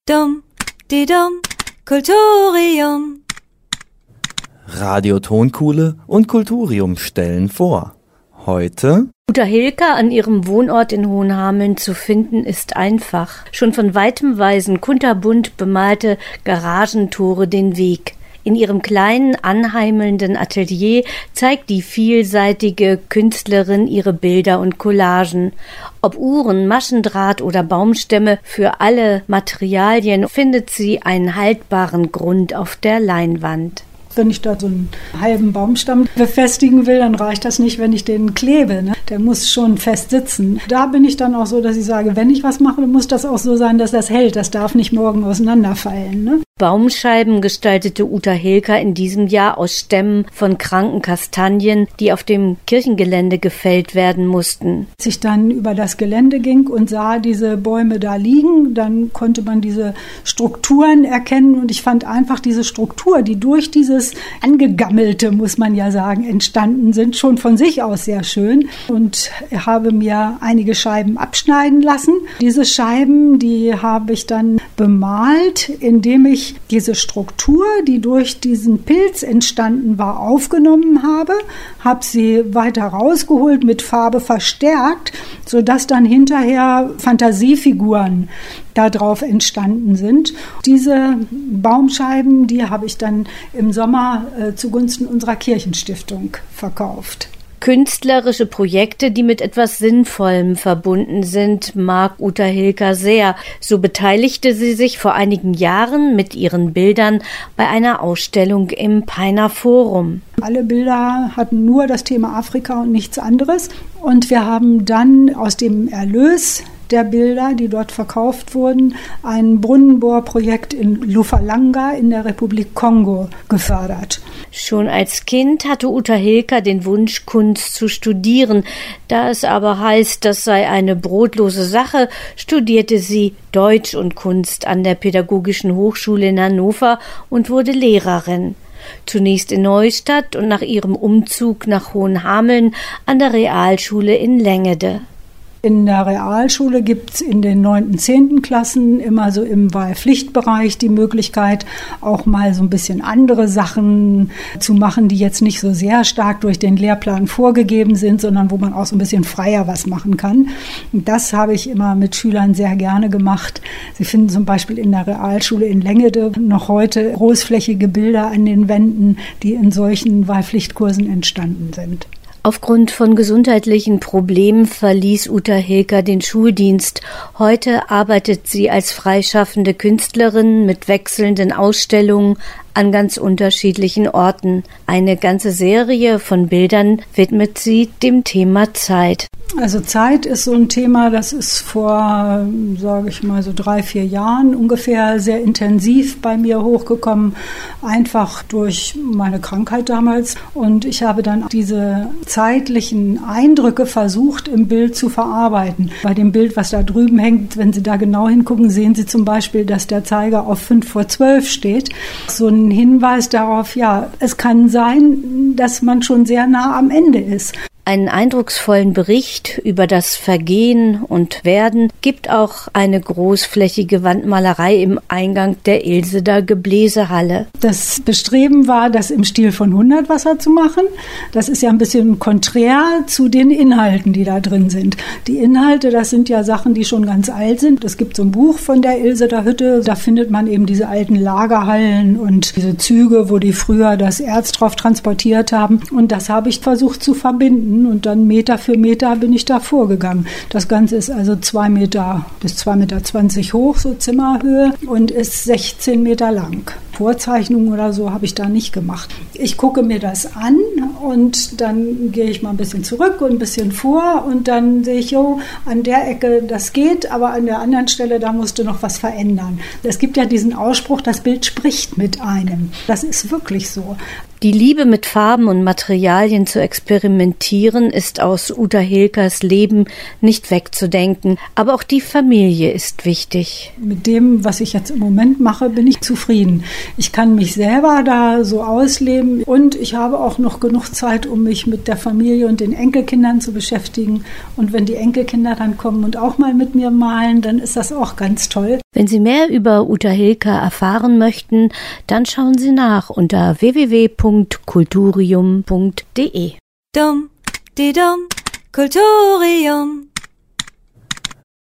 Dum, di dum, Kulturium. Radio Tonkuhle und Kulturium stellen vor. Heute: Uta Hilker an ihrem Wohnort in Hohenhameln zu finden, ist einfach. Schon von weitem weisen kunterbunt bemalte Garagentore den Weg. In ihrem kleinen, anheimelnden Atelier zeigt die vielseitige Künstlerin ihre Bilder und Collagen. Ob Uhren, Maschendraht oder Baumstämme, für alle Materialien findet sie einen haltbaren Grund auf der Leinwand. Wenn ich da so einen halben Baumstamm befestigen will, dann reicht das nicht, wenn ich den klebe. Ne? Der muss schon fest sitzen. Da bin ich dann auch so, dass ich sage, wenn ich was mache, dann muss das auch so sein, dass das hält. Das darf nicht morgen auseinanderfallen. Ne? Baumscheiben gestaltete Uta Hilker in diesem Jahr aus Stämmen von kranken Kastanien, die auf dem Kirchengelände gefällt werden mussten. Als ich dann über das Gelände ging und sah diese Bäume da liegen, dann konnte man diese Strukturen erkennen und ich fand einfach diese Struktur, die durch dieses Angegammelte, muss man ja sagen, entstanden sind, schon von sich aus sehr schön und habe mir einige Scheiben abschneiden lassen. Diese Scheiben, die habe ich dann bemalt, indem ich diese Struktur, die durch diesen Pilz entstanden war, aufgenommen habe sie weiter rausgeholt, mit Farbe verstärkt, sodass dann hinterher Fantasiefiguren darauf entstanden sind. Diese Baumscheiben, die habe ich dann im Sommer zugunsten unserer Kirchenstiftung verkauft. Künstlerische Projekte, die mit etwas Sinnvollem verbunden sind, mag Uta Hilker sehr. So beteiligte sie sich vor einigen Jahren mit ihren Bildern bei einer Ausstellung im Peiner Forum. Alle Bilder hatten nur das Thema Afrika und nichts anderes. Und wir haben dann aus dem Erlös der Bilder, die dort verkauft wurden, ein Brunnenbohrprojekt in Lufalanga in der Republik Kongo gefördert. Schon als Kind hatte Uta Hilker den Wunsch, Kunst zu studieren. Da es aber heißt, das sei eine brotlose Sache, studierte sie Deutsch und Kunst an der Pädagogischen Hochschule in Hannover und wurde Lehrerin. Zunächst in Neustadt und nach ihrem Umzug nach Hohenhameln an der Realschule in Lengede. In der Realschule gibt es in den 9. und 10. Klassen immer so im Wahlpflichtbereich die Möglichkeit, auch mal so ein bisschen andere Sachen zu machen, die jetzt nicht so sehr stark durch den Lehrplan vorgegeben sind, sondern wo man auch so ein bisschen freier was machen kann. Und das habe ich immer mit Schülern sehr gerne gemacht. Sie finden zum Beispiel in der Realschule in Lengede noch heute großflächige Bilder an den Wänden, die in solchen Wahlpflichtkursen entstanden sind. Aufgrund von gesundheitlichen Problemen verließ Uta Hilker den Schuldienst. Heute arbeitet sie als freischaffende Künstlerin mit wechselnden Ausstellungen an ganz unterschiedlichen Orten. Eine ganze Serie von Bildern widmet sie dem Thema Zeit. Also Zeit ist so ein Thema, das ist vor, sage ich mal, so 3-4 Jahren ungefähr sehr intensiv bei mir hochgekommen, einfach durch meine Krankheit damals. Und ich habe dann diese zeitlichen Eindrücke versucht, im Bild zu verarbeiten. Bei dem Bild, was da drüben hängt, wenn Sie da genau hingucken, sehen Sie zum Beispiel, dass der Zeiger auf 5:12 steht. So ein Hinweis darauf, ja, es kann sein, dass man schon sehr nah am Ende ist. Einen eindrucksvollen Bericht über das Vergehen und Werden gibt auch eine großflächige Wandmalerei im Eingang der Ilseder Gebläsehalle. Das Bestreben war, das im Stil von Hundertwasser zu machen. Das ist ja ein bisschen konträr zu den Inhalten, die da drin sind. Die Inhalte, das sind ja Sachen, die schon ganz alt sind. Es gibt so ein Buch von der Ilseder Hütte, da findet man eben diese alten Lagerhallen und diese Züge, wo die früher das Erz drauf transportiert haben. Und das habe ich versucht zu verbinden. Und dann Meter für Meter bin ich da vorgegangen. Das Ganze ist also 2 Meter bis 2,20 Meter hoch, so Zimmerhöhe, und ist 16 Meter lang. Vorzeichnungen oder so habe ich da nicht gemacht. Ich gucke mir das an und dann gehe ich mal ein bisschen zurück und ein bisschen vor und dann sehe ich, jo, an der Ecke, das geht, aber an der anderen Stelle, da musste noch was verändern. Es gibt ja diesen Ausspruch, das Bild spricht mit einem. Das ist wirklich so. Die Liebe mit Farben und Materialien zu experimentieren ist aus Uta Hilkers Leben nicht wegzudenken. Aber auch die Familie ist wichtig. Mit dem, was ich jetzt im Moment mache, bin ich zufrieden. Ich kann mich selber da so ausleben und ich habe auch noch genug Zeit, um mich mit der Familie und den Enkelkindern zu beschäftigen. Und wenn die Enkelkinder dann kommen und auch mal mit mir malen, dann ist das auch ganz toll. Wenn Sie mehr über Uta Hilker erfahren möchten, dann schauen Sie nach unter www.kulturium.de. Dum, di dum, Kulturium.